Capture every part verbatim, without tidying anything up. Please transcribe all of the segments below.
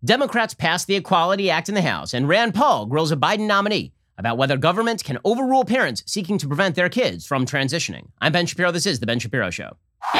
Democrats passed the Equality Act in the House, and Rand Paul grills a Biden nominee about whether government can overrule parents seeking to prevent their kids from transitioning. I'm Ben Shapiro. This is The Ben Shapiro Show.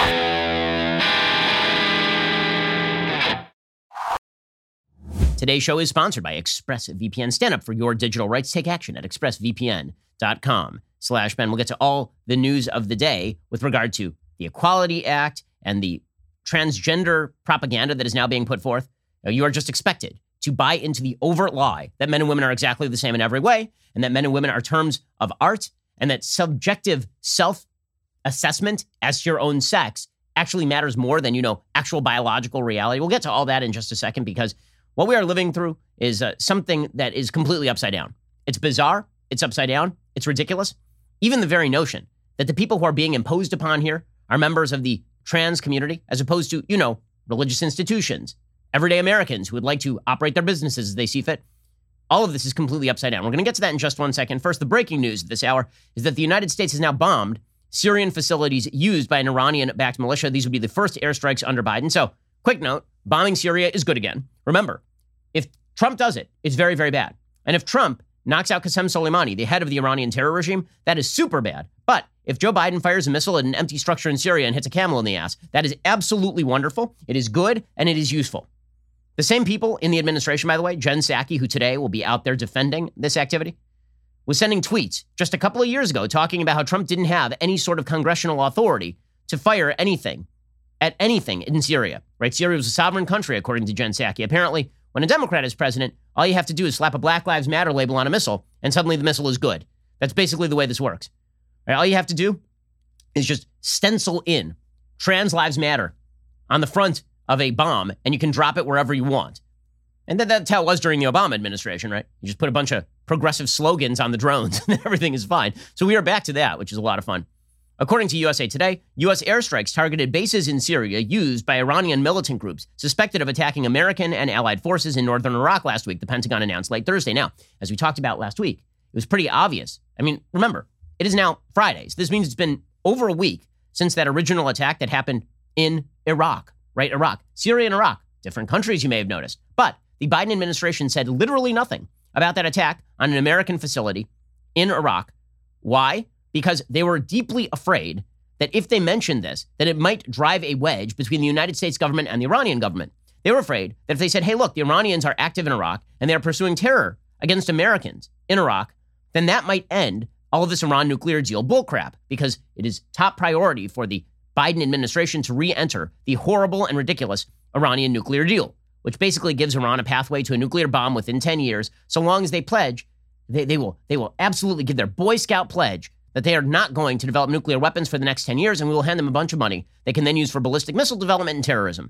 Today's show is sponsored by ExpressVPN. Stand up for your digital rights. Take action at expressvpn.com slash Ben. We'll get to all the news of the day with regard to the Equality Act and the transgender propaganda that is now being put forth. You are just expected to buy into the overt lie that men and women are exactly the same in every way, and that men and women are terms of art, and that subjective self-assessment as to your own sex actually matters more than, you know, actual biological reality. We'll get to all that in just a second, because what we are living through is uh, something that is completely upside down. It's bizarre. It's upside down. It's ridiculous. Even the very notion that the people who are being imposed upon here are members of the trans community, as opposed to, you know, religious institutions, everyday Americans who would like to operate their businesses as they see fit. All of this is completely upside down. We're going to get to that in just one second. First, the breaking news this hour is that the United States has now bombed Syrian facilities used by an Iranian-backed militia. These would be the first airstrikes under Biden. So, quick note, bombing Syria is good again. Remember, if Trump does it, it's very, very bad. And if Trump knocks out Qasem Soleimani, the head of the Iranian terror regime, that is super bad. But if Joe Biden fires a missile at an empty structure in Syria and hits a camel in the ass, that is absolutely wonderful. It is good, and it is useful. The same people in the administration, by the way, Jen Psaki, who today will be out there defending this activity, was sending tweets just a couple of years ago talking about how Trump didn't have any sort of congressional authority to fire anything at anything in Syria, right? Syria was a sovereign country, according to Jen Psaki. Apparently, when a Democrat is president, all you have to do is slap a Black Lives Matter label on a missile, and suddenly the missile is good. That's basically the way this works. Right? All you have to do is just stencil in Trans Lives Matter on the front of a bomb, and you can drop it wherever you want. And that, that's how it was during the Obama administration, right? You just put a bunch of progressive slogans on the drones, and everything is fine. So we are back to that, which is a lot of fun. According to U S A Today, U S airstrikes targeted bases in Syria used by Iranian militant groups suspected of attacking American and allied forces in northern Iraq last week, the Pentagon announced late Thursday. Now, as we talked about last week, it was pretty obvious. I mean, remember, it is now Friday. So this means it's been over a week since that original attack that happened in Iraq. Right, Iraq, Syria and Iraq, different countries you may have noticed. But the Biden administration said literally nothing about that attack on an American facility in Iraq. Why? Because they were deeply afraid that if they mentioned this, that it might drive a wedge between the United States government and the Iranian government. They were afraid that if they said, hey, look, the Iranians are active in Iraq and they are pursuing terror against Americans in Iraq, then that might end all of this Iran nuclear deal bullcrap, because it is top priority for the Biden administration to re-enter the horrible and ridiculous Iranian nuclear deal, which basically gives Iran a pathway to a nuclear bomb within ten years, so long as they pledge, they, they will they will absolutely give their Boy Scout pledge that they are not going to develop nuclear weapons for the next ten years, and we will hand them a bunch of money they can then use for ballistic missile development and terrorism.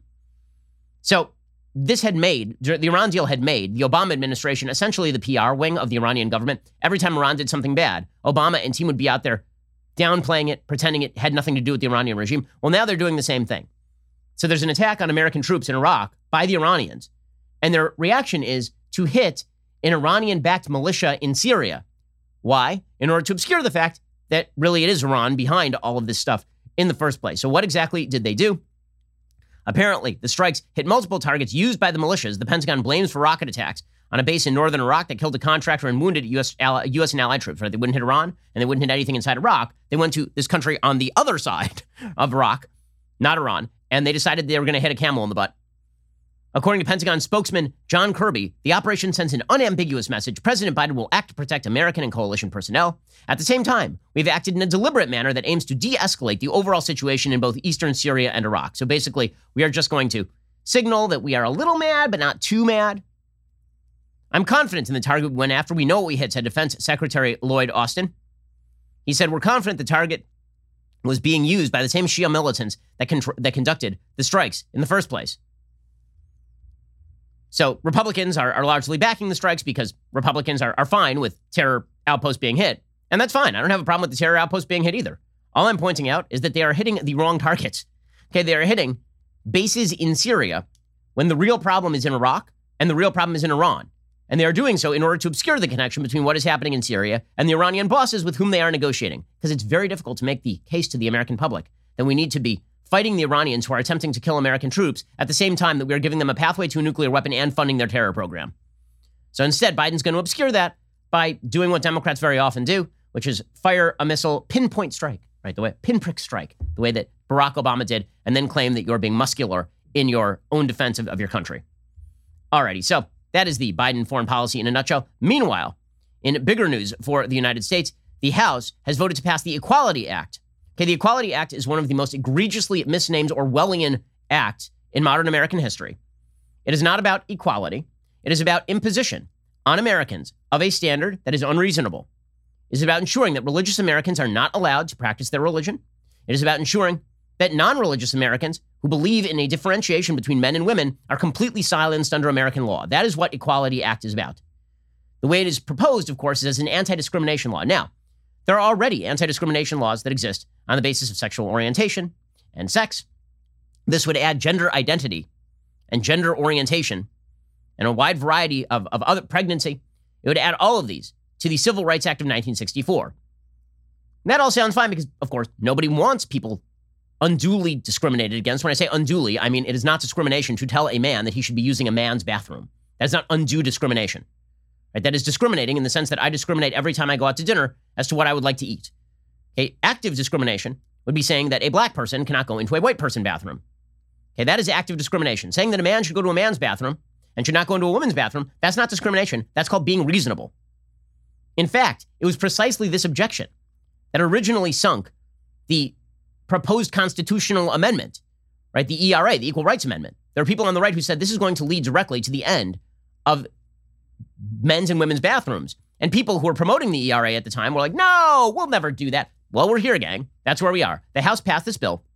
So this had made, the Iran deal had made the Obama administration essentially the P R wing of the Iranian government. Every time Iran did something bad, Obama and team would be out there downplaying it, pretending it had nothing to do with the Iranian regime. Well, now they're doing the same thing. So there's an attack on American troops in Iraq by the Iranians, and their reaction is to hit an Iranian-backed militia in Syria. Why? In order to obscure the fact that really it is Iran behind all of this stuff in the first place. So what exactly did they do? Apparently, the strikes hit multiple targets used by the militias the Pentagon blames for rocket attacks on a base in northern Iraq that killed a contractor and wounded U S, U S and allied troops. Right? They wouldn't hit Iran, and they wouldn't hit anything inside Iraq. They went to this country on the other side of Iraq, not Iran, and they decided they were going to hit a camel in the butt. According to Pentagon spokesman John Kirby, the operation sends an unambiguous message. President Biden will act to protect American and coalition personnel. At the same time, we've acted in a deliberate manner that aims to de-escalate the overall situation in both eastern Syria and Iraq. So basically, we are just going to signal that we are a little mad, but not too mad. I'm confident in the target we went after. We know what we hit, said Defense Secretary Lloyd Austin. He said, we're confident the target was being used by the same Shia militants that, contr- that conducted the strikes in the first place. So Republicans are, are largely backing the strikes because Republicans are, are fine with terror outposts being hit. And that's fine. I don't have a problem with the terror outposts being hit either. All I'm pointing out is that they are hitting the wrong targets. Okay, they are hitting bases in Syria when the real problem is in Iraq and the real problem is in Iran. And they are doing so in order to obscure the connection between what is happening in Syria and the Iranian bosses with whom they are negotiating. Because it's very difficult to make the case to the American public that we need to be fighting the Iranians who are attempting to kill American troops at the same time that we are giving them a pathway to a nuclear weapon and funding their terror program. So instead, Biden's going to obscure that by doing what Democrats very often do, which is fire a missile, pinpoint strike, right? The way, pinprick strike, the way that Barack Obama did, and then claim that you're being muscular in your own defense of, of your country. Alrighty, so that is the Biden foreign policy in a nutshell. Meanwhile, in bigger news for the United States, the House has voted to pass the Equality Act. Okay, the Equality Act is one of the most egregiously misnamed Orwellian acts in modern American history. It is not about equality. It is about imposition on Americans of a standard that is unreasonable. It is about ensuring that religious Americans are not allowed to practice their religion. It is about ensuring that non-religious Americans who believe in a differentiation between men and women are completely silenced under American law. That is what Equality Act is about. The way it is proposed, of course, is as an anti-discrimination law. Now, there are already anti-discrimination laws that exist on the basis of sexual orientation and sex. This would add gender identity and gender orientation and a wide variety of, of other pregnancy. It would add all of these to the Civil Rights Act of nineteen sixty-four. And that all sounds fine because, of course, nobody wants people unduly discriminated against. When I say unduly, I mean it is not discrimination to tell a man that he should be using a man's bathroom. That's not undue discrimination. Right? That is discriminating in the sense that I discriminate every time I go out to dinner as to what I would like to eat. Okay? Active discrimination would be saying that a black person cannot go into a white person bathroom. Okay, that is active discrimination. Saying that a man should go to a man's bathroom and should not go into a woman's bathroom, that's not discrimination. That's called being reasonable. In fact, it was precisely this objection that originally sunk the proposed constitutional amendment, right? The E R A, the Equal Rights Amendment. There are people on the right who said this is going to lead directly to the end of men's and women's bathrooms. And people who were promoting the E R A at the time were like, no, we'll never do that. Well, we're here, gang. That's where we are. The House passed this bill.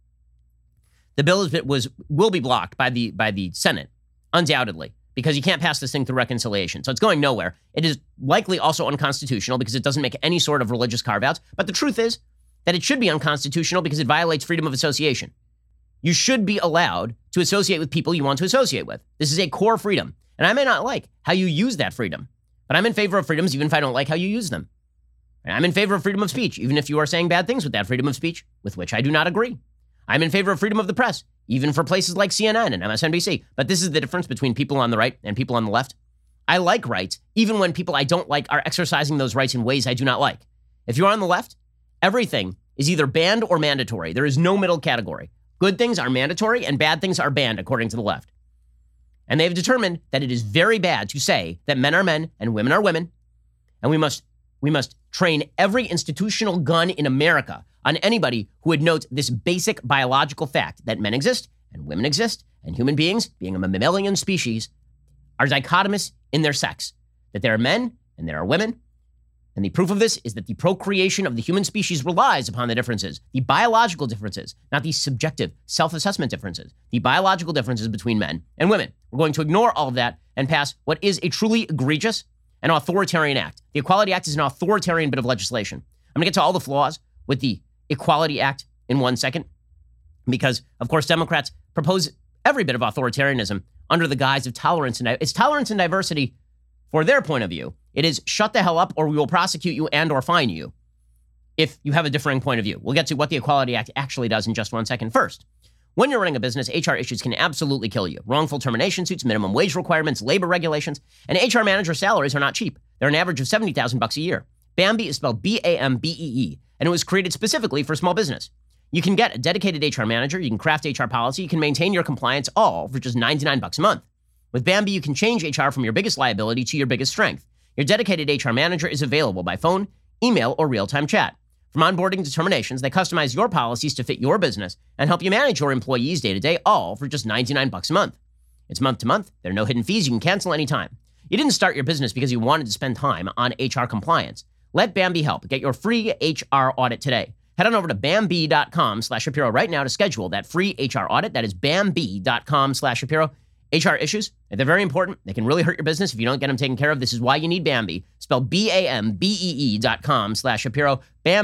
The bill is, was will be blocked by the by the Senate, undoubtedly, because you can't pass this thing through reconciliation. So it's going nowhere. It is likely also unconstitutional because it doesn't make any sort of religious carve-outs. But the truth is that it should be unconstitutional because it violates freedom of association. You should be allowed to associate with people you want to associate with. This is a core freedom. And I may not like how you use that freedom, but I'm in favor of freedoms even if I don't like how you use them. And I'm in favor of freedom of speech, even if you are saying bad things with that freedom of speech, with which I do not agree. I'm in favor of freedom of the press, even for places like C N N and M S N B C. But this is the difference between people on the right and people on the left. I like rights, even when people I don't like are exercising those rights in ways I do not like. If you're on the left, everything is either banned or mandatory. There is no middle category. Good things are mandatory and bad things are banned, according to the left. And they've determined that it is very bad to say that men are men and women are women. And we must we must train every institutional gun in America on anybody who would note this basic biological fact that men exist and women exist and human beings, being a mammalian species, are dichotomous in their sex, that there are men and there are women. And the proof of this is that the procreation of the human species relies upon the differences, the biological differences, not the subjective self-assessment differences, the biological differences between men and women. We're going to ignore all of that and pass what is a truly egregious and authoritarian act. The Equality Act is an authoritarian bit of legislation. I'm going to get to all the flaws with the Equality Act in one second, because, of course, Democrats propose every bit of authoritarianism under the guise of tolerance. And it's tolerance and diversity for their point of view. It is shut the hell up or we will prosecute you and or fine you if you have a differing point of view. We'll get to what the Equality Act actually does in just one second. First, when you're running a business, H R issues can absolutely kill you. Wrongful termination suits, minimum wage requirements, labor regulations, and H R manager salaries are not cheap. They're an average of seventy thousand bucks a year. Bambee is spelled B A M B E E, and it was created specifically for small business. You can get a dedicated H R manager, you can craft H R policy, you can maintain your compliance, all for just ninety-nine bucks a month. With Bambee, you can change H R from your biggest liability to your biggest strength. Your dedicated H R manager is available by phone, email, or real-time chat. From onboarding to terminations, they customize your policies to fit your business and help you manage your employees day to day, all for just ninety-nine bucks a month. It's month to month. There are no hidden fees. You can cancel anytime. You didn't start your business because you wanted to spend time on H R compliance. Let Bambee help. Get your free H R audit today. Head on over to Bambee.com slash Shapiro right now to schedule that free H R audit. That is Bambee.com slash Shapiro. H R issues, they're very important. They can really hurt your business if you don't get them taken care of. This is why you need Bambee. Spell B A M B E E dot com slash Shapiro.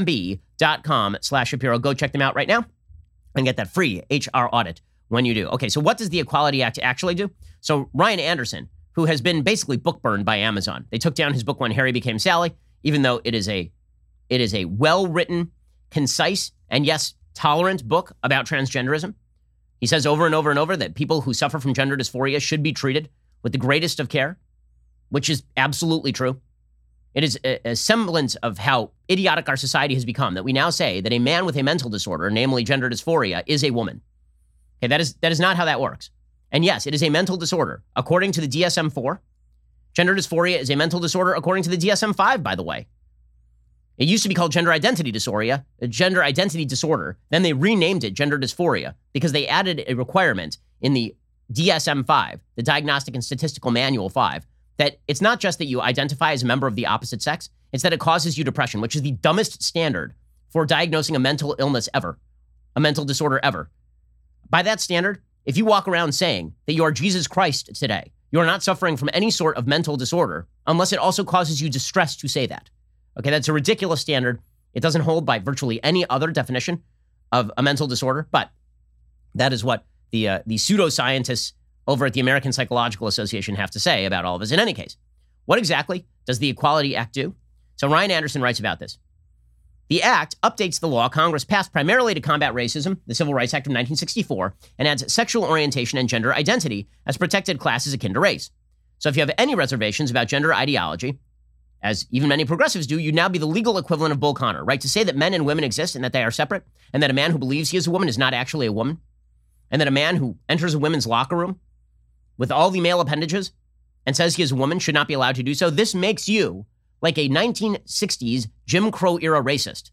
Bambee.com slash Shapiro. Go check them out right now and get that free H R audit when you do. Okay, so what does the Equality Act actually do? So Ryan Anderson, who has been basically book burned by Amazon. They took down his book When Harry Became Sally, even though it is a it is a well-written, concise, and yes, tolerant book about transgenderism. He says over and over and over that people who suffer from gender dysphoria should be treated with the greatest of care, which is absolutely true. It is a, a semblance of how idiotic our society has become that we now say that a man with a mental disorder, namely gender dysphoria, is a woman. Okay, that is that is not how that works. And yes, it is a mental disorder. According to the D S M four, gender dysphoria is a mental disorder according to the D S M five, by the way. It used to be called gender identity dysphoria, gender identity disorder. Then they renamed it gender dysphoria because they added a requirement in the D S M five, the Diagnostic and Statistical Manual five, that it's not just that you identify as a member of the opposite sex, it's that it causes you depression, which is the dumbest standard for diagnosing a mental illness ever, a mental disorder ever. By that standard, if you walk around saying that you are Jesus Christ today, you are not suffering from any sort of mental disorder unless it also causes you distress to say that. Okay, that's a ridiculous standard. It doesn't hold by virtually any other definition of a mental disorder, but that is what the uh, the pseudoscientists over at the American Psychological Association have to say about all of this. In any case, what exactly does the Equality Act do? So Ryan Anderson writes about this. The act updates the law Congress passed primarily to combat racism, the Civil Rights Act of nineteen sixty-four, and adds sexual orientation and gender identity as protected classes akin to race. So if you have any reservations about gender ideology, as even many progressives do, you'd now be the legal equivalent of Bull Connor, right? To say that men and women exist and that they are separate, and that a man who believes he is a woman is not actually a woman, and that a man who enters a women's locker room with all the male appendages and says he is a woman should not be allowed to do so. This makes you like a nineteen sixties Jim Crow era racist.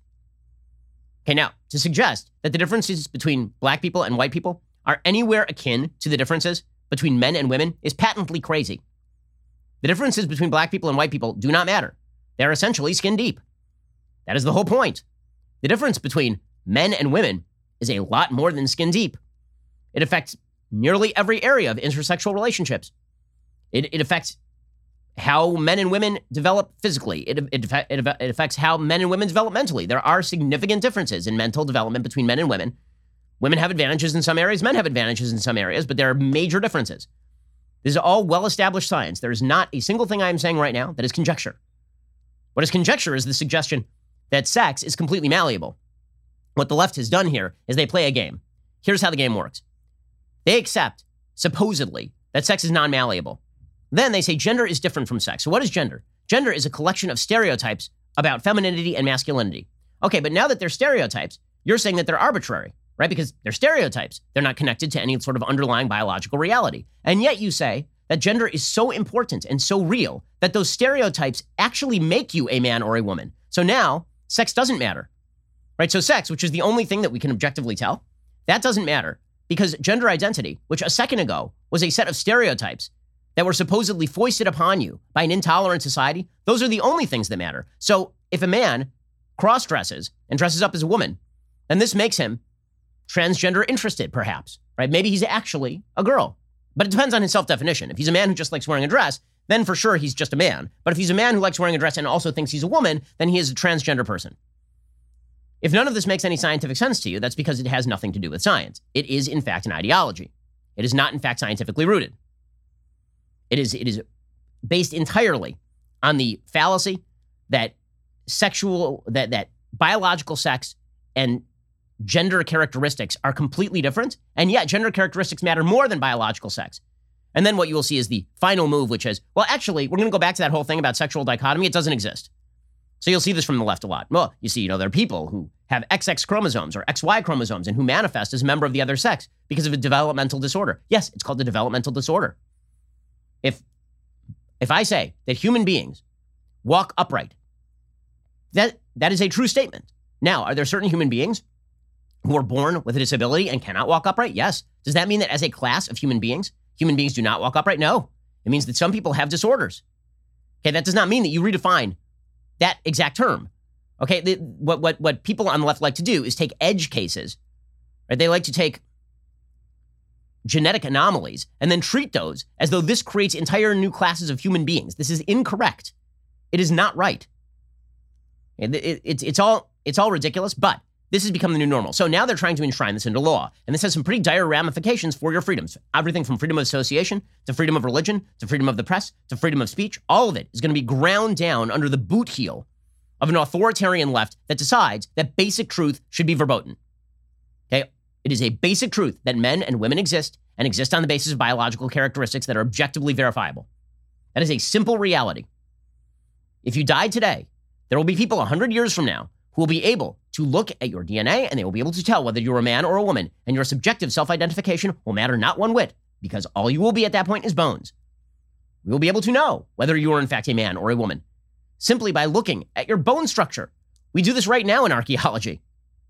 Okay, now, to suggest that the differences between black people and white people are anywhere akin to the differences between men and women is patently crazy. The differences between black people and white people do not matter. They're essentially skin deep. That is the whole point. The difference between men and women is a lot more than skin deep. It affects nearly every area of intersexual relationships. It, it affects how men and women develop physically. It, it, it, it affects how men and women develop mentally. There are significant differences in mental development between men and women. Women have advantages in some areas, men have advantages in some areas, but there are major differences. This is all well-established science. There is not a single thing I am saying right now that is conjecture. What is conjecture is the suggestion that sex is completely malleable. What the left has done here is they play a game. Here's how the game works. They accept, supposedly, that sex is non-malleable. Then they say gender is different from sex. So what is gender? Gender is a collection of stereotypes about femininity and masculinity. Okay, but now that they're stereotypes, you're saying that they're arbitrary, right? Because they're stereotypes. They're not connected to any sort of underlying biological reality. And yet you say that gender is so important and so real that those stereotypes actually make you a man or a woman. So now sex doesn't matter, right? So sex, which is the only thing that we can objectively tell, that doesn't matter because gender identity, which a second ago was a set of stereotypes that were supposedly foisted upon you by an intolerant society, those are the only things that matter. So if a man cross-dresses and dresses up as a woman, then this makes him transgender interested, perhaps, right? Maybe he's actually a girl, but it depends on his self-definition. If he's a man who just likes wearing a dress, then for sure he's just a man. But if he's a man who likes wearing a dress and also thinks he's a woman, then he is a transgender person. If none of this makes any scientific sense to you, that's because it has nothing to do with science. It is, in fact, an ideology. It is not, in fact, scientifically rooted. It is, it is based entirely on the fallacy that sexual, that, that biological sex and gender characteristics are completely different, and yet gender characteristics matter more than biological sex. And then what you will see is the final move, which is, well, actually, we're going to go back to that whole thing about sexual dichotomy. It doesn't exist. So you'll see this from the left a lot. Well, you see, you know, there are people who have X X chromosomes or X Y chromosomes and who manifest as a member of the other sex because of a developmental disorder. Yes, it's called a developmental disorder. If, if I say that human beings walk upright, that, that is a true statement. Now, are there certain human beings who are born with a disability and cannot walk upright? Yes. Does that mean that as a class of human beings, human beings do not walk upright? No. It means that some people have disorders. Okay, that does not mean that you redefine that exact term. Okay, the, what, what, what people on the left like to do is take edge cases, right? They like to take genetic anomalies and then treat those as though this creates entire new classes of human beings. This is incorrect. It is not right. It, it, it, it's all it's all ridiculous, but this has become the new normal. So now they're trying to enshrine this into law. And this has some pretty dire ramifications for your freedoms. Everything from freedom of association to freedom of religion to freedom of the press to freedom of speech. All of it is going to be ground down under the boot heel of an authoritarian left that decides that basic truth should be verboten. Okay, it is a basic truth that men and women exist and exist on the basis of biological characteristics that are objectively verifiable. That is a simple reality. If you die today, there will be people one hundred years from now who will be able to look at your D N A and they will be able to tell whether you're a man or a woman, and your subjective self-identification will matter not one whit, because all you will be at that point is bones. We will be able to know whether you are in fact a man or a woman simply by looking at your bone structure. We do this right now in archaeology.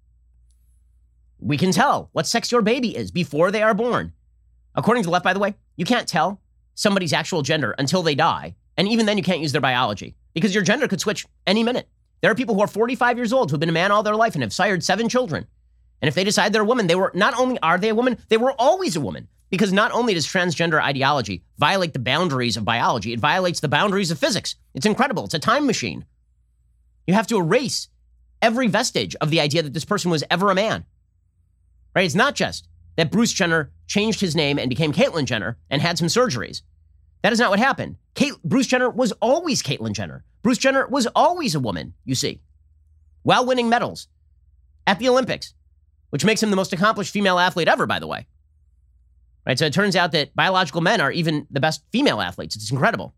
We can tell what sex your baby is before they are born. According to the left, by the way, you can't tell somebody's actual gender until they die, and even then you can't use their biology, because your gender could switch any minute. There are people who are forty-five years old who have been a man all their life and have sired seven children. And if they decide they're a woman, they were not only are they a woman, they were always a woman. Because not only does transgender ideology violate the boundaries of biology, it violates the boundaries of physics. It's incredible. It's a time machine. You have to erase every vestige of the idea that this person was ever a man. Right? It's not just that Bruce Jenner changed his name and became Caitlyn Jenner and had some surgeries. That is not what happened. Kate, Bruce Jenner was always Caitlyn Jenner. Bruce Jenner was always a woman, you see, while winning medals at the Olympics, which makes him the most accomplished female athlete ever, by the way. Right? So it turns out that biological men are even the best female athletes. It's incredible.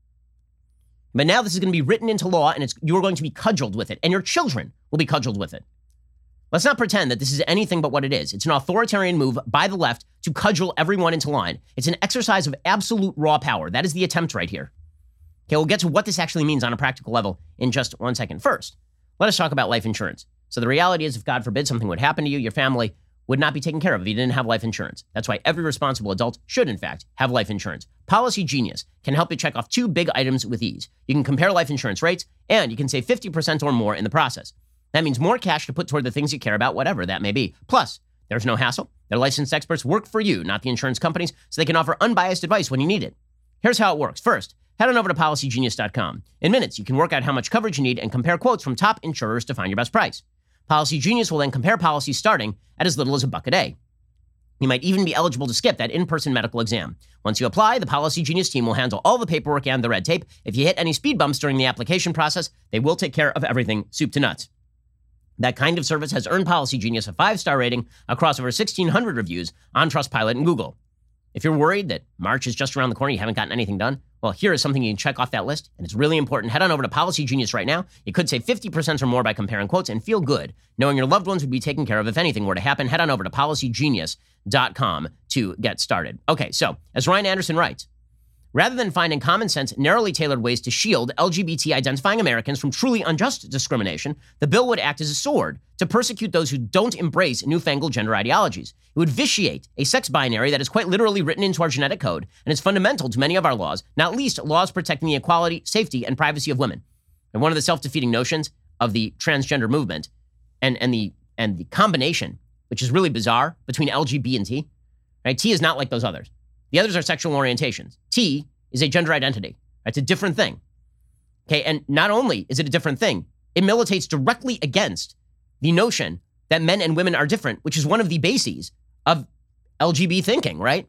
But now this is going to be written into law, and it's, you're going to be cudgeled with it, and your children will be cudgeled with it. Let's not pretend that this is anything but what it is. It's an authoritarian move by the left to cudgel everyone into line. It's an exercise of absolute raw power. That is the attempt right here. Okay, we'll get to what this actually means on a practical level in just one second. First, let us talk about life insurance. So the reality is, if God forbid something would happen to you, your family would not be taken care of if you didn't have life insurance. That's why every responsible adult should, in fact, have life insurance. Policy Genius can help you check off two big items with ease. You can compare life insurance rates, and you can save fifty percent or more in the process. That means more cash to put toward the things you care about, whatever that may be. Plus, there's no hassle. Their licensed experts work for you, not the insurance companies, so they can offer unbiased advice when you need it. Here's how it works. First, head on over to policy genius dot com. In minutes, you can work out how much coverage you need and compare quotes from top insurers to find your best price. Policy Genius will then compare policies starting at as little as a buck a day. You might even be eligible to skip that in-person medical exam. Once you apply, the Policy Genius team will handle all the paperwork and the red tape. If you hit any speed bumps during the application process, they will take care of everything soup to nuts. That kind of service has earned Policy Genius a five-star rating across over sixteen hundred reviews on Trustpilot and Google. If you're worried that March is just around the corner, you haven't gotten anything done, well, here is something you can check off that list, and it's really important. Head on over to Policy Genius right now. You could save fifty percent or more by comparing quotes and feel good knowing your loved ones would be taken care of if anything were to happen. Head on over to policy genius dot com to get started. Okay, so as Ryan Anderson writes, rather than finding common sense, narrowly tailored ways to shield L G B T-identifying Americans from truly unjust discrimination, the bill would act as a sword to persecute those who don't embrace newfangled gender ideologies. It would vitiate a sex binary that is quite literally written into our genetic code and is fundamental to many of our laws, not least laws protecting the equality, safety, and privacy of women. And one of the self-defeating notions of the transgender movement and, and, the, and the combination, which is really bizarre, between L G B and T, right? T is not like those others. The others are sexual orientations. T is a gender identity. It's a different thing. Okay, and not only is it a different thing, it militates directly against the notion that men and women are different, which is one of the bases of L G B thinking, right?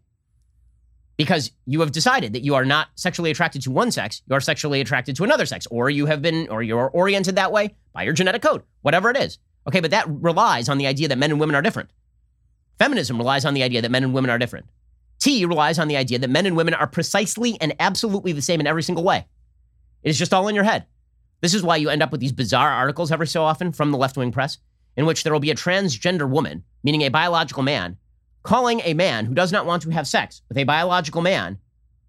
Because you have decided that you are not sexually attracted to one sex, you are sexually attracted to another sex, or you have been, or you're oriented that way by your genetic code, whatever it is. Okay, but that relies on the idea that men and women are different. Feminism relies on the idea that men and women are different. T relies on the idea that men and women are precisely and absolutely the same in every single way. It is just all in your head. This is why you end up with these bizarre articles every so often from the left-wing press, in which there will be a transgender woman, meaning a biological man, calling a man who does not want to have sex with a biological man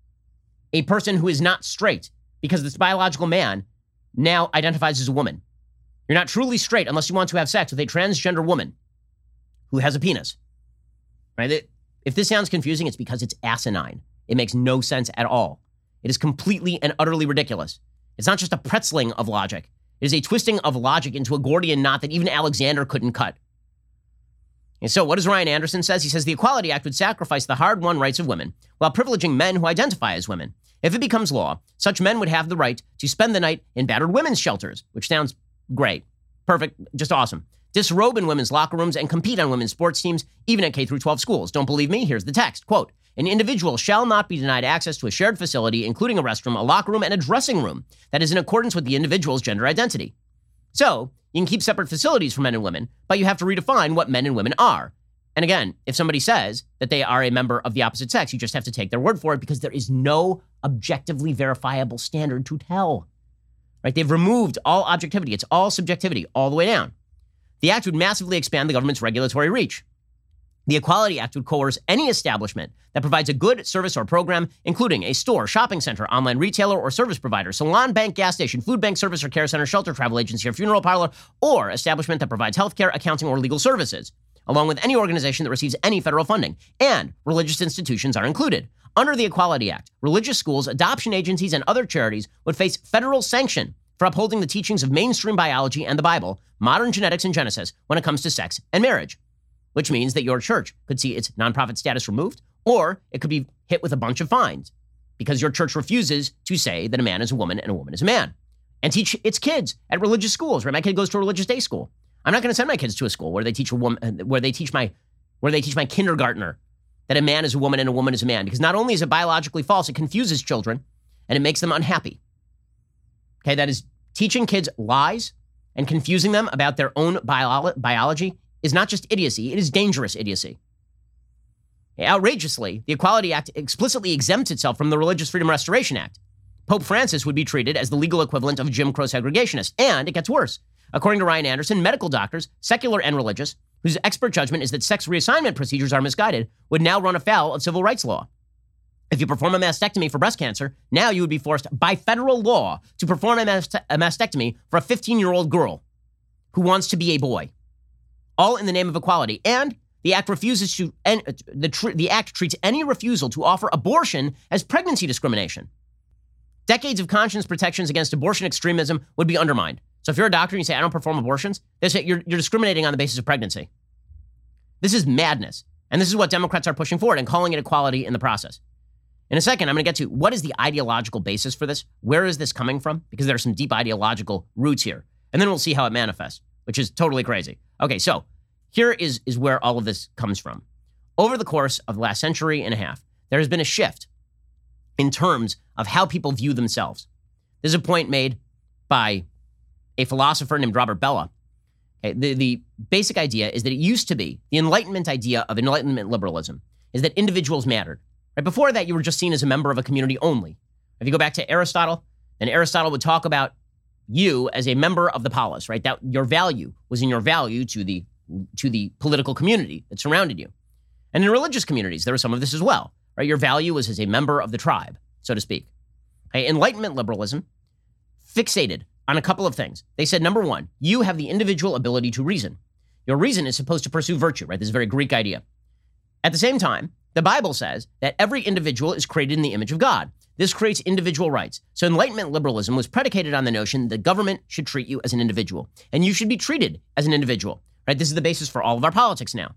a person who is not straight, because this biological man now identifies as a woman. You're not truly straight unless you want to have sex with a transgender woman who has a penis. Right? If this sounds confusing, it's because it's asinine. It makes no sense at all. It is completely and utterly ridiculous. It's not just a pretzeling of logic. It is a twisting of logic into a Gordian knot that even Alexander couldn't cut. And so what does Ryan Anderson says? He says the Equality Act would sacrifice the hard-won rights of women while privileging men who identify as women. If it becomes law, such men would have the right to spend the night in battered women's shelters, which sounds great, perfect, just awesome. Disrobe in women's locker rooms and compete on women's sports teams, even at K through twelve schools. Don't believe me? Here's the text. Quote, an individual shall not be denied access to a shared facility, including a restroom, a locker room, and a dressing room that is in accordance with the individual's gender identity. So, you can keep separate facilities for men and women, but you have to redefine what men and women are. And again, if somebody says that they are a member of the opposite sex, you just have to take their word for it because there is no objectively verifiable standard to tell. Right? They've removed all objectivity. It's all subjectivity all the way down. The act would massively expand the government's regulatory reach. The Equality Act would coerce any establishment that provides a good service or program, including a store, shopping center, online retailer or service provider, salon, bank, gas station, food bank, service or care center, shelter, travel agency, or funeral parlor, or establishment that provides healthcare, accounting, or legal services, along with any organization that receives any federal funding, and religious institutions are included. Under the Equality Act, religious schools, adoption agencies, and other charities would face federal sanction for upholding the teachings of mainstream biology and the Bible, modern genetics and Genesis when it comes to sex and marriage, which means that your church could see its nonprofit status removed, or it could be hit with a bunch of fines because your church refuses to say that a man is a woman and a woman is a man and teach its kids at religious schools, right? My kid goes to a religious day school. I'm not going to send my kids to a school where they teach a woman, where they teach my, where they teach my kindergartner that a man is a woman and a woman is a man, because not only is it biologically false, it confuses children and it makes them unhappy. Okay, that is teaching kids lies and confusing them about their own bio- biology is not just idiocy, it is dangerous idiocy. Outrageously, the Equality Act explicitly exempts itself from the Religious Freedom Restoration Act. Pope Francis would be treated as the legal equivalent of a Jim Crow segregationist, and it gets worse. According to Ryan Anderson, medical doctors, secular and religious, whose expert judgment is that sex reassignment procedures are misguided, would now run afoul of civil rights law. If you perform a mastectomy for breast cancer, now you would be forced by federal law to perform a, mast- a mastectomy for a fifteen-year-old girl who wants to be a boy, all in the name of equality. And the act refuses to, and the, tr- the act treats any refusal to offer abortion as pregnancy discrimination. Decades of conscience protections against abortion extremism would be undermined. So if you're a doctor and you say, I don't perform abortions, they say you're, you're discriminating on the basis of pregnancy. This is madness. And this is what Democrats are pushing forward and calling it equality in the process. In a second, I'm going to get to what is the ideological basis for this? Where is this coming from? Because there are some deep ideological roots here. And then we'll see how it manifests, which is totally crazy. Okay, so here is, is where all of this comes from. Over the course of the last century and a half, there has been a shift in terms of how people view themselves. There's a point made by a philosopher named Robert Bellah. Okay, the, the basic idea is that it used to be, the Enlightenment idea of Enlightenment liberalism, is that individuals mattered. Right? Before that, you were just seen as a member of a community only. If you go back to Aristotle, then Aristotle would talk about you as a member of the polis, right? That your value was in your value to the to the political community that surrounded you. And in religious communities, there was some of this as well, right? Your value was as a member of the tribe, so to speak. Okay? Enlightenment liberalism fixated on a couple of things. They said, number one, you have the individual ability to reason. Your reason is supposed to pursue virtue, right? This is a very Greek idea. At the same time, the Bible says that every individual is created in the image of God. This creates individual rights. So Enlightenment liberalism was predicated on the notion that government should treat you as an individual, and you should be treated as an individual, right? This is the basis for all of our politics now.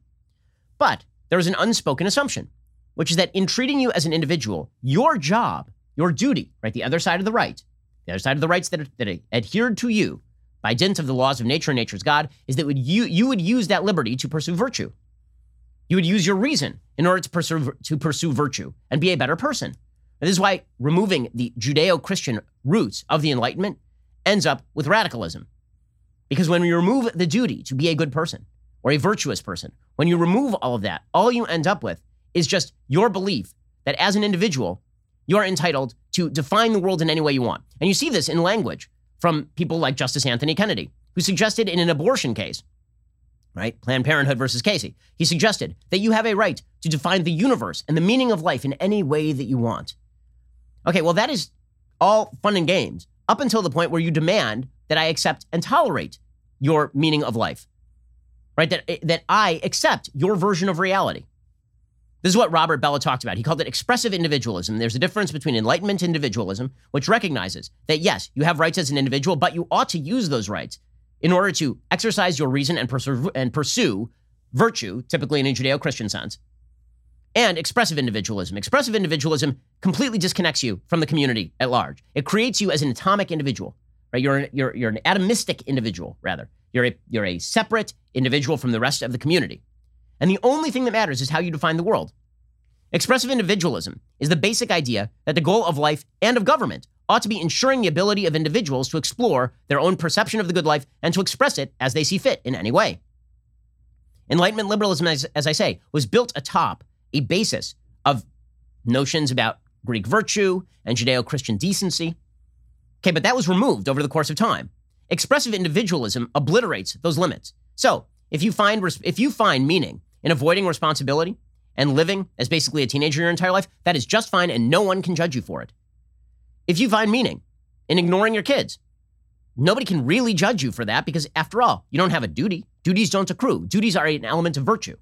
But there is an unspoken assumption, which is that in treating you as an individual, your job, your duty, right? The other side of the right, the other side of the rights that are, that are adhered to you by dint of the laws of nature and nature's God, is that would you, you would use that liberty to pursue virtue. You would use your reason in order to pursue, to pursue virtue and be a better person. And this is why removing the Judeo-Christian roots of the Enlightenment ends up with radicalism. Because when you remove the duty to be a good person or a virtuous person, when you remove all of that, all you end up with is just your belief that as an individual, you are entitled to define the world in any way you want. And you see this in language from people like Justice Anthony Kennedy, who suggested in an abortion case, right? Planned Parenthood versus Casey. He suggested that you have a right to define the universe and the meaning of life in any way that you want. Okay, well, that is all fun and games up until the point where you demand that I accept and tolerate your meaning of life, right? That, that I accept your version of reality. This is what Robert Bellah talked about. He called it expressive individualism. There's a difference between Enlightenment individualism, which recognizes that, yes, you have rights as an individual, but you ought to use those rights in order to exercise your reason and pursue, and pursue virtue, typically in a Judeo-Christian sense, and expressive individualism. Expressive individualism completely disconnects you from the community at large. It creates you as an atomic individual, right? You're an, you're, you're an atomistic individual, rather. You're a, you're a separate individual from the rest of the community. And the only thing that matters is how you define the world. Expressive individualism is the basic idea that the goal of life and of government ought to be ensuring the ability of individuals to explore their own perception of the good life and to express it as they see fit in any way. Enlightenment liberalism, as, as I say, was built atop a basis of notions about Greek virtue and Judeo-Christian decency. Okay, but that was removed over the course of time. Expressive individualism obliterates those limits. So if you find if you find meaning in avoiding responsibility and living as basically a teenager your entire life, that is just fine and no one can judge you for it. If you find meaning in ignoring your kids, nobody can really judge you for that because, after all, you don't have a duty. Duties don't accrue. Duties are an element of virtue.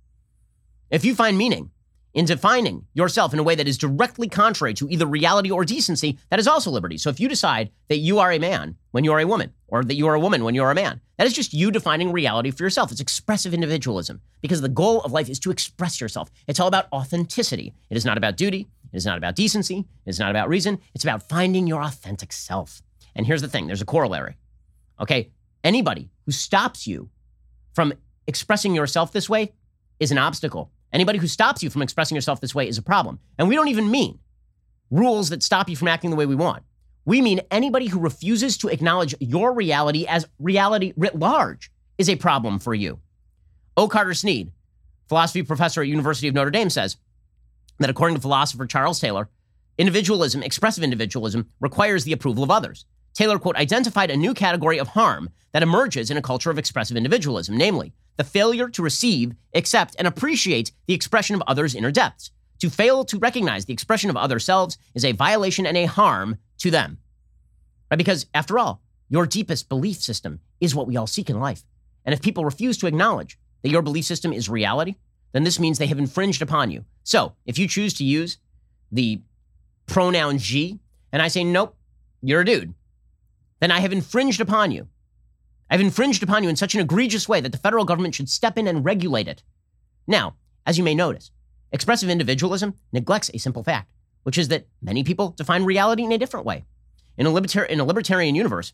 If you find meaning in defining yourself in a way that is directly contrary to either reality or decency, that is also liberty. So if you decide that you are a man when you are a woman, or that you are a woman when you are a man, that is just you defining reality for yourself. It's expressive individualism because the goal of life is to express yourself. It's all about authenticity. It is not about duty. It is not about decency. It is not about reason. It's about finding your authentic self. And here's the thing. There's a corollary. Okay? Anybody who stops you from expressing yourself this way is an obstacle. Anybody who stops you from expressing yourself this way is a problem. And we don't even mean rules that stop you from acting the way we want. We mean anybody who refuses to acknowledge your reality as reality writ large is a problem for you. O. Carter Snead, philosophy professor at University of Notre Dame, says that according to philosopher Charles Taylor, individualism, expressive individualism, requires the approval of others. Taylor, quote, identified a new category of harm that emerges in a culture of expressive individualism, namely, the failure to receive, accept, and appreciate the expression of others' inner depths. To fail to recognize the expression of other selves is a violation and a harm to them. Right? Because, after all, your deepest belief system is what we all seek in life. And if people refuse to acknowledge that your belief system is reality, then this means they have infringed upon you. So, if you choose to use the pronoun she, and I say, nope, you're a dude, then I have infringed upon you. I've infringed upon you in such an egregious way that the federal government should step in and regulate it. Now, as you may notice, expressive individualism neglects a simple fact, which is that many people define reality in a different way. In a, libertar- in a libertarian universe,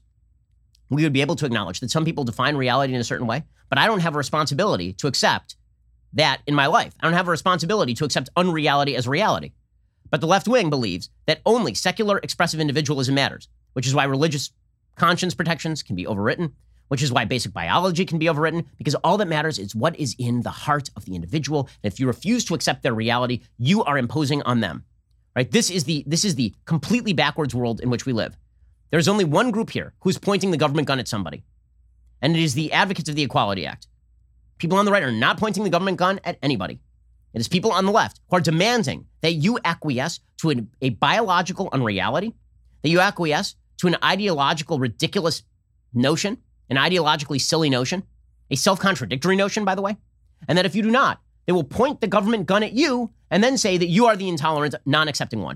we would be able to acknowledge that some people define reality in a certain way, but I don't have a responsibility to accept that in my life. I don't have a responsibility to accept unreality as reality. But the left wing believes that only secular expressive individualism matters, which is why religious conscience protections can be overwritten, which is why basic biology can be overwritten, because all that matters is what is in the heart of the individual. And if you refuse to accept their reality, you are imposing on them. Right? This is the this is the completely backwards world in which we live. There's only one group here who's pointing the government gun at somebody, and it is the advocates of the Equality Act. People on the right are not pointing the government gun at anybody. It is people on the left who are demanding that you acquiesce to an, a biological unreality, that you acquiesce to an ideological ridiculous notion, an ideologically silly notion, a self-contradictory notion, by the way, and that if you do not, they will point the government gun at you and then say that you are the intolerant, non-accepting one.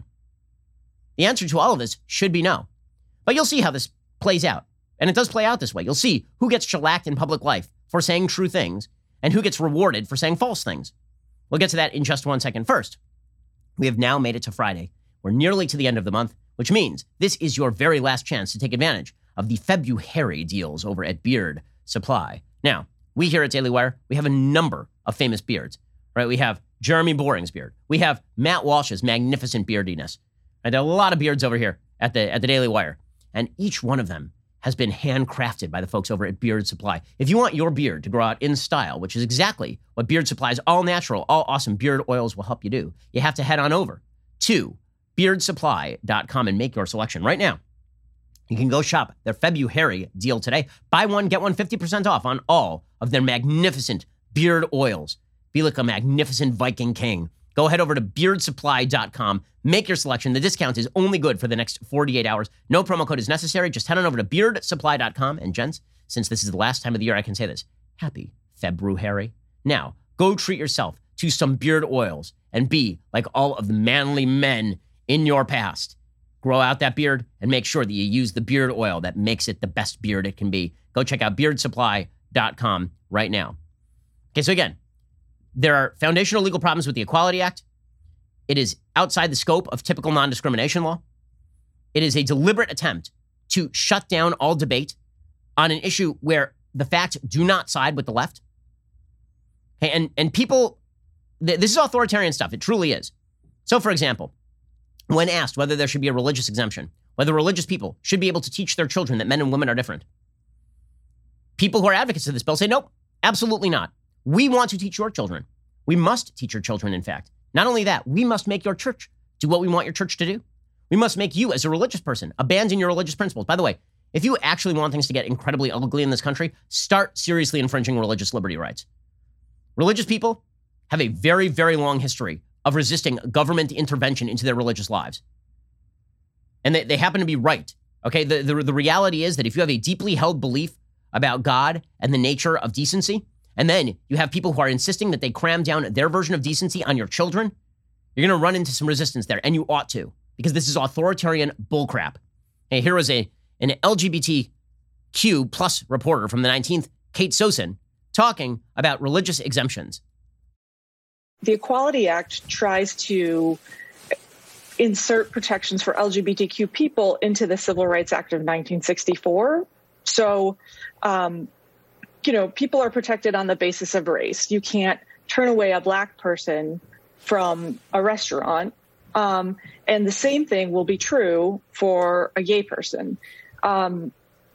The answer to all of this should be no. But you'll see how this plays out. And it does play out this way. You'll see who gets shellacked in public life for saying true things and who gets rewarded for saying false things. We'll get to that in just one second. First, we have now made it to Friday. We're nearly to the end of the month, which means this is your very last chance to take advantage of the February deals over at Beard Supply. Now, we here at Daily Wire, we have a number of famous beards, right? We have Jeremy Boring's beard. We have Matt Walsh's magnificent beardiness. Right? There are a lot of beards over here at the at the Daily Wire, and each one of them has been handcrafted by the folks over at Beard Supply. If you want your beard to grow out in style, which is exactly what Beard Supply's all natural, all awesome beard oils will help you do, you have to head on over to beard supply dot com and make your selection right now. You can go shop their February deal today. Buy one, get one fifty percent off on all of their magnificent beard oils. Be like a magnificent Viking king. Go head over to beard supply dot com. Make your selection. The discount is only good for the next forty-eight hours. No promo code is necessary. Just head on over to beard supply dot com. And gents, since this is the last time of the year I can say this, happy February. Now, go treat yourself to some beard oils and be like all of the manly men in your past. Grow out that beard and make sure that you use the beard oil that makes it the best beard it can be. Go check out beard supply dot com right now. Okay, so again, there are foundational legal problems with the Equality Act. It is outside the scope of typical non-discrimination law. It is a deliberate attempt to shut down all debate on an issue where the facts do not side with the left. Okay, and, and people, th- this is authoritarian stuff. It truly is. So, for example, when asked whether there should be a religious exemption, whether religious people should be able to teach their children that men and women are different, people who are advocates of this bill say, nope, absolutely not. We want to teach your children. We must teach your children, in fact. Not only that, we must make your church do what we want your church to do. We must make you, as a religious person, abandon your religious principles. By the way, if you actually want things to get incredibly ugly in this country, start seriously infringing religious liberty rights. Religious people have a very, very long history of resisting government intervention into their religious lives. And they, they happen to be right. Okay, the, the, the reality is that if you have a deeply held belief about God and the nature of decency, and then you have people who are insisting that they cram down their version of decency on your children, you're going to run into some resistance there, and you ought to, because this is authoritarian bullcrap. Hey, here is a an L G B T Q plus reporter from the nineteenth, Kate Sosin, talking about religious exemptions. The Equality Act tries to insert protections for L G B T Q people into the Civil Rights Act of nineteen sixty-four. So, um, you know, people are protected on the basis of race. You can't turn away a black person from a restaurant. Um, and the same thing will be true for a gay person. Um,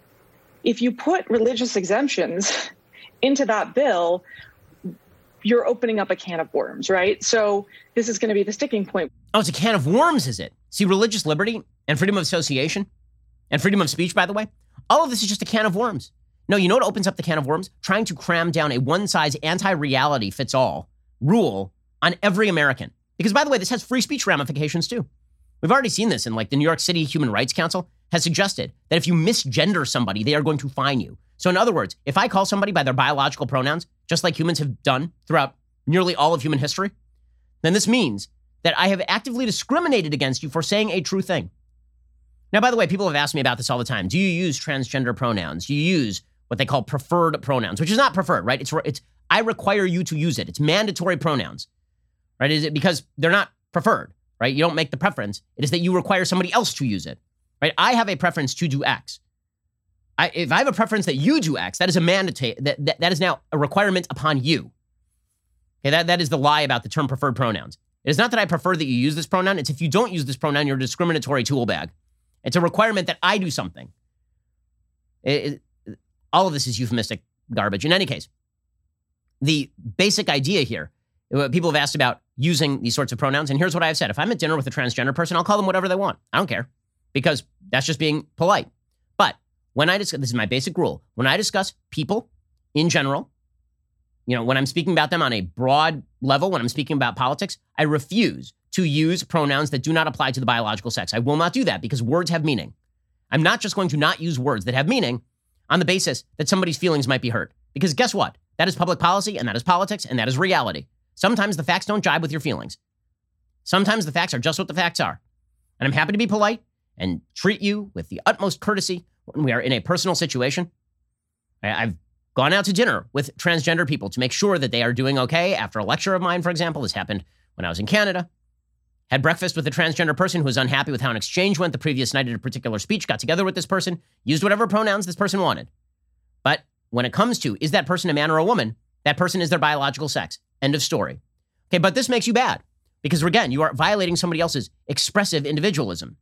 if you put religious exemptions into that bill, you're opening up a can of worms, right? So this is going to be the sticking point. Oh, it's a can of worms, is it? See, religious liberty and freedom of association and freedom of speech, by the way, all of this is just a can of worms. No, you know what opens up the can of worms? Trying to cram down a one-size anti-reality fits all rule on every American. Because, by the way, this has free speech ramifications, too. We've already seen this in, like, the New York City Human Rights Council has suggested that if you misgender somebody, they are going to fine you. So, in other words, if I call somebody by their biological pronouns, just like humans have done throughout nearly all of human history, then this means that I have actively discriminated against you for saying a true thing. Now, by the way, people have asked me about this all the time. Do you use transgender pronouns? Do you use what they call preferred pronouns, which is not preferred, right? It's, it's I require you to use it. It's mandatory pronouns, right? Is it because they're not preferred, right? You don't make the preference. It is that you require somebody else to use it, right? I have a preference to do X. I, if I have a preference that you do X, that is a mandate. That, that, that is now a requirement upon you. Okay, that, that is the lie about the term preferred pronouns. It is not that I prefer that you use this pronoun. It's if you don't use this pronoun, you're a discriminatory tool bag. It's a requirement that I do something. It, it, all of this is euphemistic garbage. In any case, the basic idea here, people have asked about using these sorts of pronouns, and here's what I've said. If I'm at dinner with a transgender person, I'll call them whatever they want. I don't care, because that's just being polite. But when I discuss, this is my basic rule, when I discuss people in general, you know, when I'm speaking about them on a broad level, when I'm speaking about politics, I refuse to use pronouns that do not apply to the biological sex. I will not do that because words have meaning. I'm not just going to not use words that have meaning on the basis that somebody's feelings might be hurt. Because guess what? That is public policy, and that is politics, and that is reality. Sometimes the facts don't jibe with your feelings. Sometimes the facts are just what the facts are. And I'm happy to be polite and treat you with the utmost courtesy when we are in a personal situation. I've gone out to dinner with transgender people to make sure that they are doing okay after a lecture of mine, for example. This happened when I was in Canada. Had breakfast with a transgender person who was unhappy with how an exchange went the previous night at a particular speech, got together with this person, used whatever pronouns this person wanted. But when it comes to, is that person a man or a woman, that person is their biological sex. End of story. Okay, but this makes you bad because, again, you are violating somebody else's expressive individualism.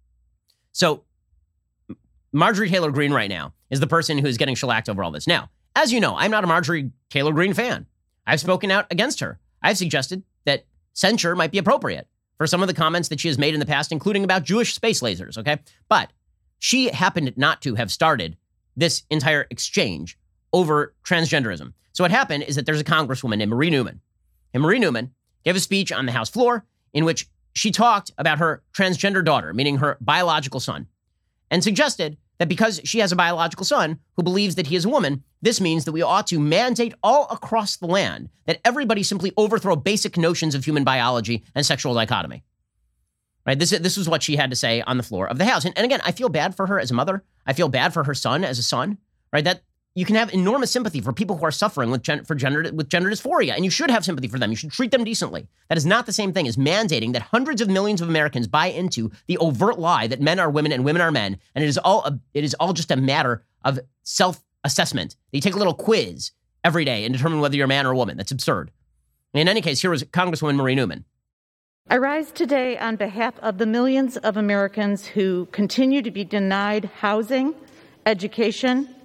So Marjorie Taylor Greene right now is the person who is getting shellacked over all this. Now, as you know, I'm not a Marjorie Taylor Greene fan. I've spoken out against her. I've suggested that censure might be appropriate for some of the comments that she has made in the past, including about Jewish space lasers, okay? But she happened not to have started this entire exchange over transgenderism. So what happened is that there's a congresswoman named Marie Newman. And Marie Newman gave a speech on the House floor in which she talked about her transgender daughter, meaning her biological son, and suggested that because she has a biological son who believes that he is a woman, this means that we ought to mandate all across the land that everybody simply overthrow basic notions of human biology and sexual dichotomy. Right? This, this was what she had to say on the floor of the House. And, and again, I feel bad for her as a mother. I feel bad for her son as a son, right? That you can have enormous sympathy for people who are suffering with, gen- for gender, with gender dysphoria, and you should have sympathy for them. You should treat them decently. That is not the same thing as mandating that hundreds of millions of Americans buy into the overt lie that men are women and women are men, and it is all a, it is all just a matter of self-assessment. You take a little quiz every day and determine whether you're a man or a woman. That's absurd. In any case, here was Congresswoman Marie Newman. I rise today on behalf of the millions of Americans who continue to be denied housing, education,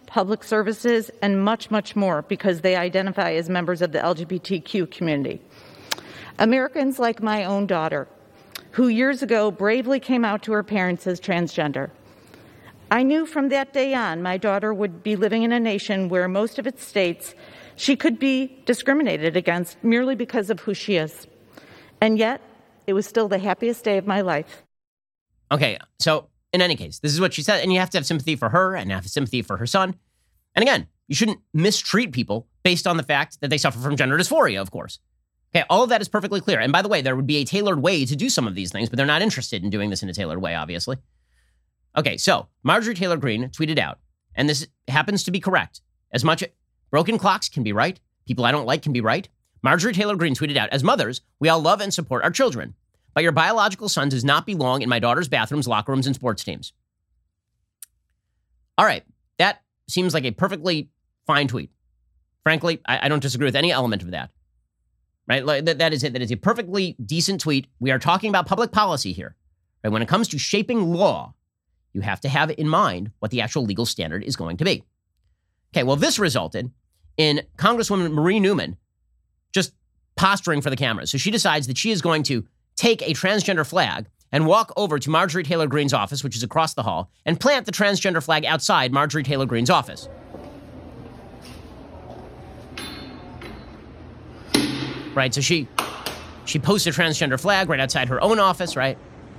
public services, and much, much more because they identify as members of the L G B T Q community. Americans like my own daughter, who years ago bravely came out to her parents as transgender. I knew from that day on my daughter would be living in a nation where most of its states she could be discriminated against merely because of who she is. And yet, it was still the happiest day of my life. Okay, so in any case, this is what she said, and you have to have sympathy for her and have sympathy for her son. And again, you shouldn't mistreat people based on the fact that they suffer from gender dysphoria, of course. Okay, all of that is perfectly clear. And by the way, there would be a tailored way to do some of these things, but they're not interested in doing this in a tailored way, obviously. Okay, so Marjorie Taylor Greene tweeted out, and this happens to be correct. As much broken clocks can be right, people I don't like can be right. Marjorie Taylor Greene tweeted out, as mothers, we all love and support our children, but your biological son does not belong in my daughter's bathrooms, locker rooms, and sports teams. All right, that seems like a perfectly fine tweet. Frankly, I, I don't disagree with any element of that. Right? Like, that, that is it. That is a perfectly decent tweet. We are talking about public policy here. Right? When it comes to shaping law, you have to have in mind what the actual legal standard is going to be. Okay, well, this resulted in Congresswoman Marie Newman just posturing for the cameras. So she decides that she is going to take a transgender flag and walk over to Marjorie Taylor Greene's office, which is across the hall, and plant the transgender flag outside Marjorie Taylor Greene's office. Right, so she she posts a transgender flag right outside her own office, right?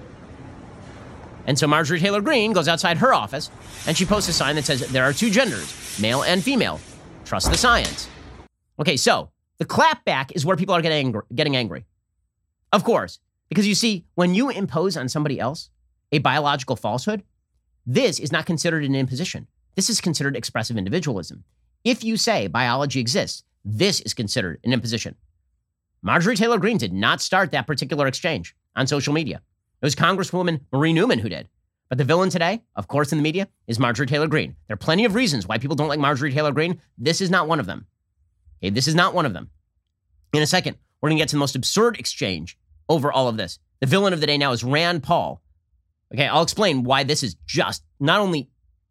And so Marjorie Taylor Greene goes outside her office, and she posts a sign that says, there are two genders, male and female. Trust the science. Okay, so the clapback is where people are getting angry, getting angry. Of course, because you see, when you impose on somebody else a biological falsehood, this is not considered an imposition. This is considered expressive individualism. If you say biology exists, this is considered an imposition. Marjorie Taylor Greene did not start that particular exchange on social media. It was Congresswoman Marie Newman who did. But the villain today, of course, in the media, is Marjorie Taylor Greene. There are plenty of reasons why people don't like Marjorie Taylor Greene. This is not one of them. Okay, this is not one of them. In a second, we're going to get to the most absurd exchange over all of this. The villain of the day now is Rand Paul. Okay, I'll explain why this is just not only,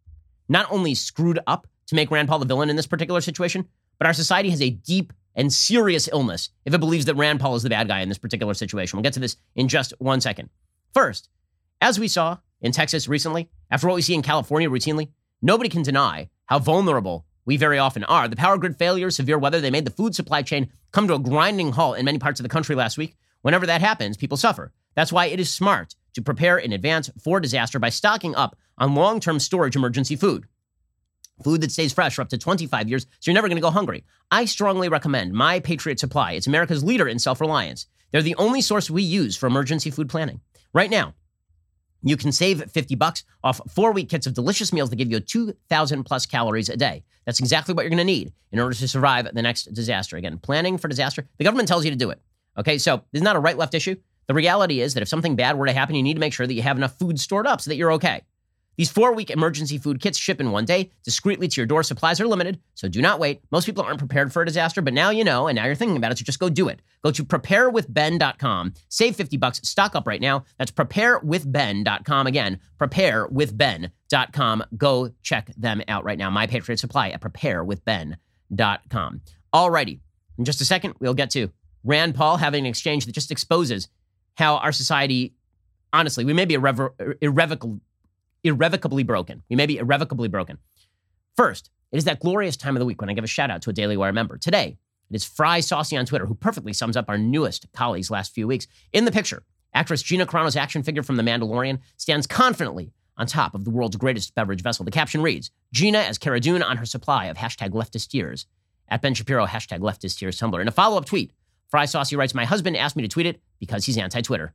not only screwed up to make Rand Paul the villain in this particular situation, but our society has a deep and serious illness if it believes that Rand Paul is the bad guy in this particular situation. We'll get to this in just one second. First, as we saw in Texas recently, after what we see in California routinely, nobody can deny how vulnerable we very often are. The power grid failures, severe weather, they made the food supply chain come to a grinding halt in many parts of the country last week. Whenever that happens, people suffer. That's why it is smart to prepare in advance for disaster by stocking up on long-term storage emergency food. Food that stays fresh for up to twenty-five years, so you're never going to go hungry. I strongly recommend My Patriot Supply. It's America's leader in self-reliance. They're the only source we use for emergency food planning. Right now, you can save fifty bucks off four-week kits of delicious meals that give you two thousand plus calories a day. That's exactly what you're going to need in order to survive the next disaster. Again, planning for disaster, the government tells you to do it. Okay, so this is not a right-left issue. The reality is that if something bad were to happen, you need to make sure that you have enough food stored up so that you're okay. These four-week emergency food kits ship in one day, discreetly to your door. Supplies are limited, so do not wait. Most people aren't prepared for a disaster, but now you know, and now you're thinking about it, so just go do it. Go to prepare with ben dot com. Save fifty bucks. Stock up right now. That's prepare with ben dot com. Again, prepare with ben dot com. Go check them out right now. My Patriot Supply at prepare with ben dot com. Alrighty. In just a second, we'll get to Rand Paul having an exchange that just exposes how our society, honestly, we may be irrever- irrevocable. irrevocably broken. We may be irrevocably broken. First, it is that glorious time of the week when I give a shout out to a Daily Wire member. Today, it is Fry Saucy on Twitter, who perfectly sums up our newest colleagues last few weeks. In the picture, actress Gina Carano's action figure from The Mandalorian stands confidently on top of the world's greatest beverage vessel. The caption reads, Gina as Cara Dune on her supply of hashtag leftist tears. At Ben Shapiro, hashtag leftist tears Tumblr. In a follow-up tweet, Fry Saucy writes, my husband asked me to tweet it because he's anti-Twitter.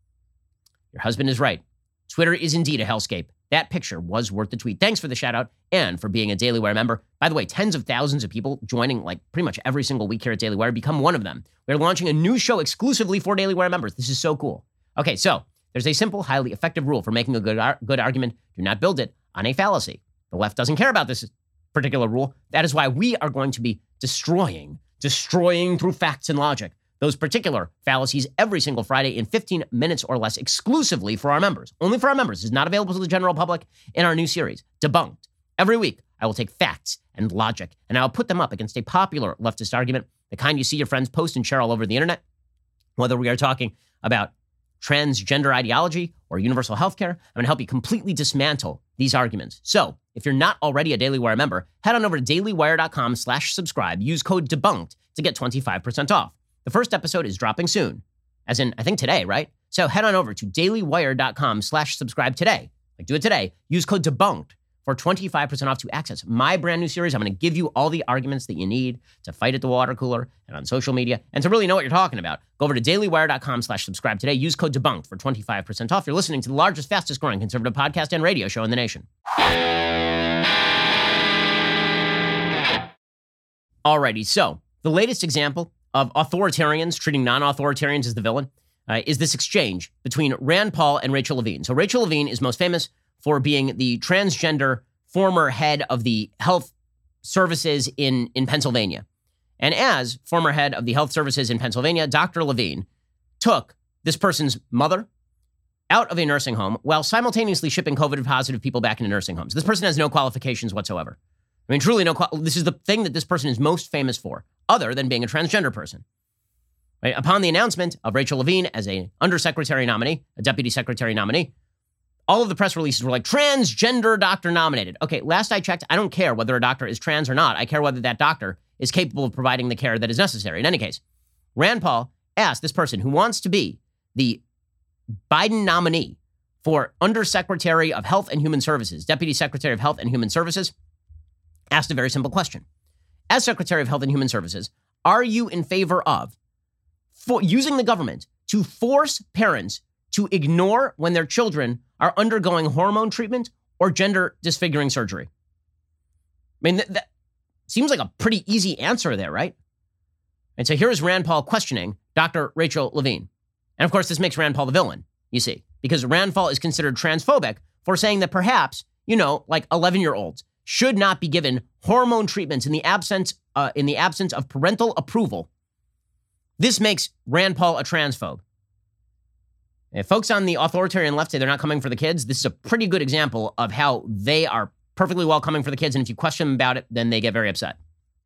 Your husband is right. Twitter is indeed a hellscape. That picture was worth the tweet. Thanks for the shout out and for being a Daily Wire member. By the way, tens of thousands of people joining like pretty much every single week here at Daily Wire. Become one of them. We're launching a new show exclusively for Daily Wire members. This is so cool. Okay, so there's a simple, highly effective rule for making a good, ar- good argument. Do not build it on a fallacy. The left doesn't care about this particular rule. That is why we are going to be destroying, destroying through facts and logic, those particular fallacies every single Friday in fifteen minutes or less exclusively for our members. Only for our members. It's not available to the general public in our new series, Debunked. Every week, I will take facts and logic, and I'll put them up against a popular leftist argument, the kind you see your friends post and share all over the internet. Whether we are talking about transgender ideology or universal health care, I'm going to help you completely dismantle these arguments. So if you're not already a Daily Wire member, head on over to dailywire.com slash subscribe. Use code DEBUNKED to get twenty-five percent off. The first episode is dropping soon, as in, I think today, right? So head on over to dailywire.com slash subscribe today. Like, do it today. Use code DEBUNKED for twenty-five percent off to access my brand new series. I'm going to give you all the arguments that you need to fight at the water cooler and on social media and to really know what you're talking about. Go over to dailywire.com slash subscribe today. Use code DEBUNKED for twenty-five percent off. You're listening to the largest, fastest growing conservative podcast and radio show in the nation. Alrighty, so the latest example of authoritarians treating non-authoritarians as the villain uh, is this exchange between Rand Paul and Rachel Levine. So Rachel Levine is most famous for being the transgender former head of the health services in, in Pennsylvania. And as former head of the health services in Pennsylvania, Doctor Levine took this person's mother out of a nursing home while simultaneously shipping COVID-positive people back into nursing homes. This person has no qualifications whatsoever. I mean, truly no, this is the thing that this person is most famous for, other than being a transgender person. Right? Upon the announcement of Rachel Levine as a undersecretary nominee, a deputy secretary nominee, all of the press releases were like, transgender doctor nominated. Okay, last I checked, I don't care whether a doctor is trans or not. I care whether that doctor is capable of providing the care that is necessary. In any case, Rand Paul asked this person who wants to be the Biden nominee for Undersecretary of Health and Human Services, Deputy Secretary of Health and Human Services, asked a very simple question. As Secretary of Health and Human Services, are you in favor of for using the government to force parents to ignore when their children are undergoing hormone treatment or gender disfiguring surgery? I mean, that, that seems like a pretty easy answer there, right? And so here's Rand Paul questioning Doctor Rachel Levine. And of course, this makes Rand Paul the villain, you see, because Rand Paul is considered transphobic for saying that perhaps, you know, like eleven-year-olds should not be given hormone treatments in the absence uh, in the absence of parental approval. This makes Rand Paul a transphobe. If folks on the authoritarian left say they're not coming for the kids, this is a pretty good example of how they are perfectly well coming for the kids. And if you question them about it, then they get very upset.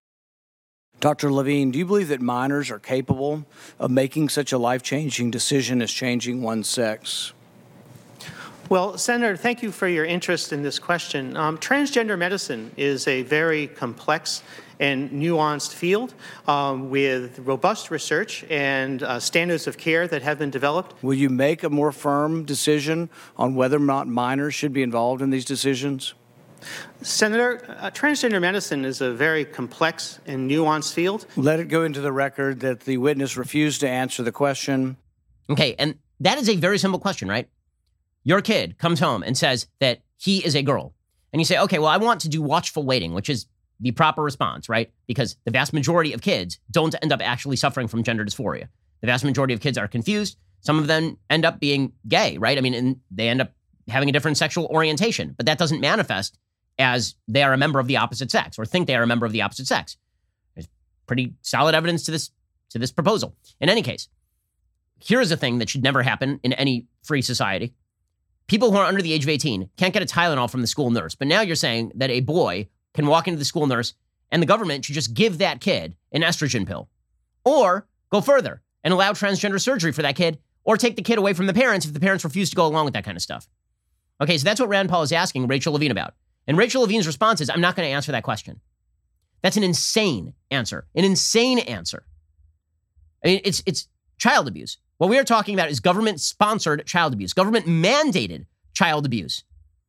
Doctor Levine, do you believe that minors are capable of making such a life-changing decision as changing one's sex? Well, Senator, thank you for your interest in this question. Um, transgender medicine is a very complex and nuanced field um, with robust research and uh, standards of care that have been developed. Will you make a more firm decision on whether or not minors should be involved in these decisions? Senator, uh, transgender medicine is a very complex and nuanced field. Let it go into the record that the witness refused to answer the question. Okay, and that is a very simple question, right? Your kid comes home and says that he is a girl. And you say, okay, well, I want to do watchful waiting, which is the proper response, right? Because the vast majority of kids don't end up actually suffering from gender dysphoria. The vast majority of kids are confused. Some of them end up being gay, right? I mean, and they end up having a different sexual orientation, but that doesn't manifest as they are a member of the opposite sex or think they are a member of the opposite sex. There's pretty solid evidence to this, to this proposal. In any case, here is a thing that should never happen in any free society. People who are under the age of eighteen can't get a Tylenol from the school nurse. But now you're saying that a boy can walk into the school nurse and the government should just give that kid an estrogen pill. Or go further and allow transgender surgery for that kid, or take the kid away from the parents if the parents refuse to go along with that kind of stuff. Okay, so that's what Rand Paul is asking Rachel Levine about. And Rachel Levine's response is, I'm not going to answer that question. That's an insane answer. An insane answer. I mean, it's it's child abuse. What we are talking about is government-sponsored child abuse, government-mandated child abuse.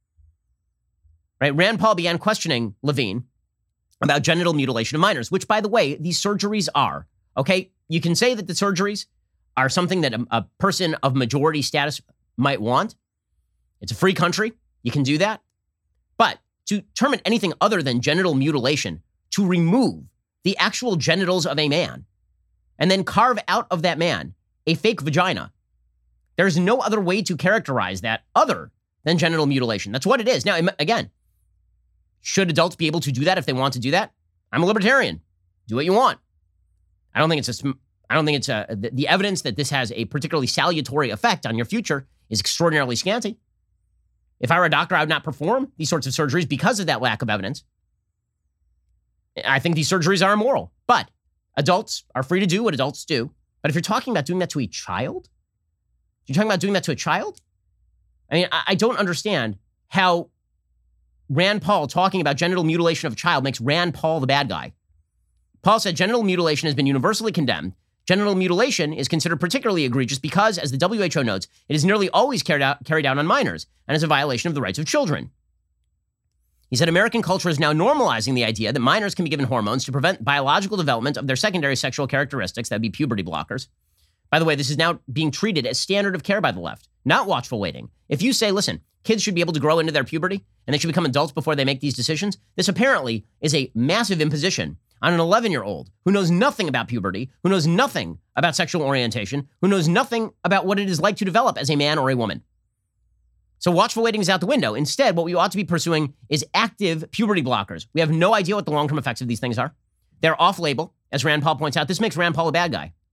Right? Rand Paul began questioning Levine about genital mutilation of minors, which, by the way, these surgeries are. Okay? You can say that the surgeries are something that a, a person of majority status might want. It's a free country. You can do that. But to term it anything other than genital mutilation, to remove the actual genitals of a man and then carve out of that man a fake vagina, there's no other way to characterize that other than genital mutilation. That's what it is. Now, again, should adults be able to do that if they want to do that? I'm a libertarian. Do what you want. I don't think it's a, I don't think it's a, the, the evidence that this has a particularly salutary effect on your future is extraordinarily scanty. If I were a doctor, I would not perform these sorts of surgeries because of that lack of evidence. I think these surgeries are immoral, but adults are free to do what adults do. But if you're talking about doing that to a child, you're talking about doing that to a child? I mean, I, I don't understand how Rand Paul talking about genital mutilation of a child makes Rand Paul the bad guy. Paul said genital mutilation has been universally condemned. Genital mutilation is considered particularly egregious because, as the W H O notes, it is nearly always carried out, carried out on minors and is a violation of the rights of children. He said American culture is now normalizing the idea that minors can be given hormones to prevent biological development of their secondary sexual characteristics, that would be puberty blockers. By the way, this is now being treated as standard of care by the left, not watchful waiting. If you say, listen, kids should be able to grow into their puberty and they should become adults before they make these decisions, this apparently is a massive imposition on an eleven-year-old who knows nothing about puberty, who knows nothing about sexual orientation, who knows nothing about what it is like to develop as a man or a woman. So watchful waiting is out the window. Instead, what we ought to be pursuing is active puberty blockers. We have no idea what the long-term effects of these things are. They're off-label, as Rand Paul points out. This makes Rand Paul a bad guy.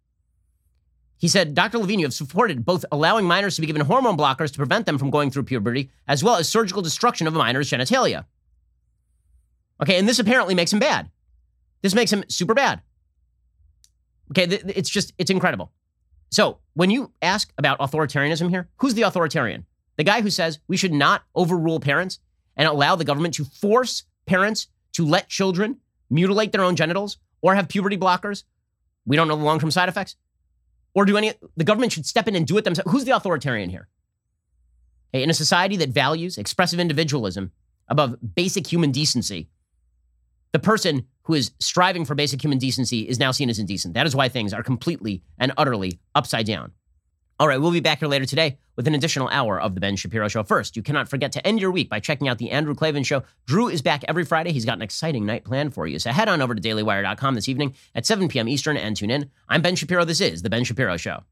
He said, Doctor Levine, you have supported both allowing minors to be given hormone blockers to prevent them from going through puberty, as well as surgical destruction of a minor's genitalia. Okay, and this apparently makes him bad. This makes him super bad. Okay, th- it's just, it's incredible. So when you ask about authoritarianism here, who's the authoritarian? The guy who says we should not overrule parents and allow the government to force parents to let children mutilate their own genitals or have puberty blockers? We don't know the long-term side effects. Or do any, the government should step in and do it themselves. Who's the authoritarian here? Hey, in a society that values expressive individualism above basic human decency, the person who is striving for basic human decency is now seen as indecent. That is why things are completely and utterly upside down. All right, we'll be back here later today with an additional hour of The Ben Shapiro Show. First, you cannot forget to end your week by checking out The Andrew Klavan Show. Drew is back every Friday. He's got an exciting night planned for you. So head on over to daily wire dot com this evening at seven p.m. Eastern and tune in. I'm Ben Shapiro. This is The Ben Shapiro Show.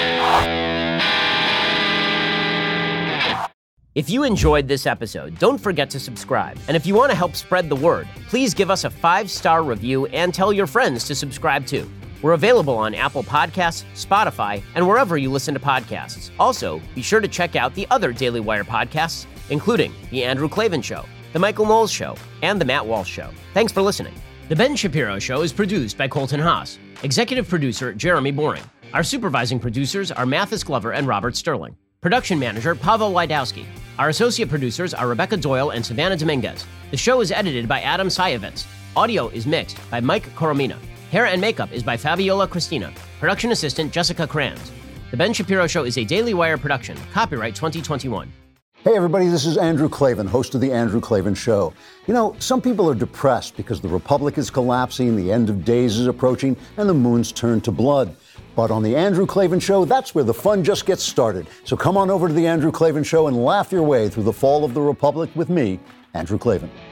If you enjoyed this episode, don't forget to subscribe. And if you want to help spread the word, please give us a five-star review and tell your friends to subscribe too. We're available on Apple Podcasts, Spotify, and wherever you listen to podcasts. Also, be sure to check out the other Daily Wire podcasts, including The Andrew Klavan Show, The Michael Knowles Show, and The Matt Walsh Show. Thanks for listening. The Ben Shapiro Show is produced by Colton Haas. Executive producer, Jeremy Boring. Our supervising producers are Mathis Glover and Robert Sterling. Production manager, Pavel Wydowski. Our associate producers are Rebecca Doyle and Savannah Dominguez. The show is edited by Adam Sayevitz. Audio is mixed by Mike Coromina. Hair and makeup is by Fabiola Cristina. Production assistant, Jessica Kranz. The Ben Shapiro Show is a Daily Wire production. Copyright twenty twenty-one. Hey, everybody, this is Andrew Klavan, host of The Andrew Klavan Show. You know, some people are depressed because the Republic is collapsing, the end of days is approaching, and the moon's turned to blood. But on The Andrew Klavan Show, that's where the fun just gets started. So come on over to The Andrew Klavan Show and laugh your way through the fall of the Republic with me, Andrew Klavan.